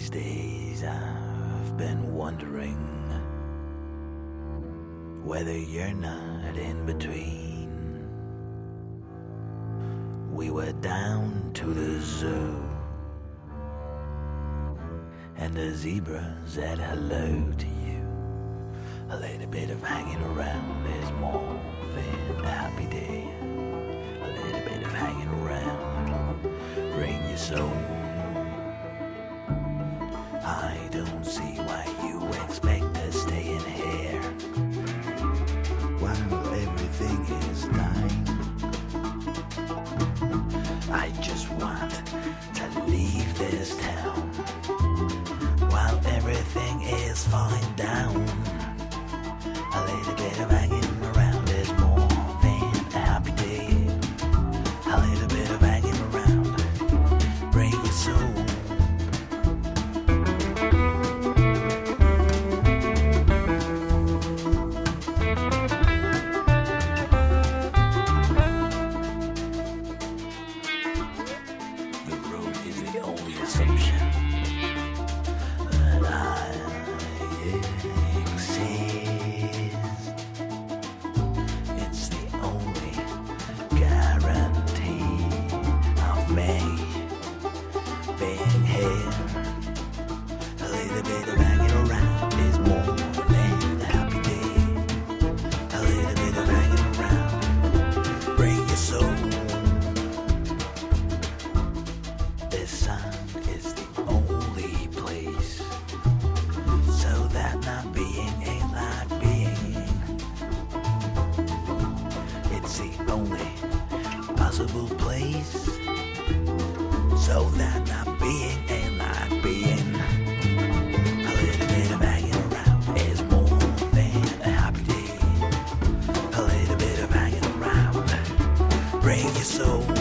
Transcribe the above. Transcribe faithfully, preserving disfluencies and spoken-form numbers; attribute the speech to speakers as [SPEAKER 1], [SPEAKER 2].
[SPEAKER 1] These days I've been wondering whether you're not in between. We were down to the zoo, and the zebra said hello to you. A little bit of hanging around is more than a happy day. A little bit of hanging around bring your soul. I don't see why you expect to stay in here while everything is dying. I just want to leave this town while everything is falling down. A little bit of hanging around is more than a happy day. A little bit of hanging around bring your soul. Place, so that not being ain't like being. A little bit of hanging around is more than a happy day. A little bit of hanging around bring your soul.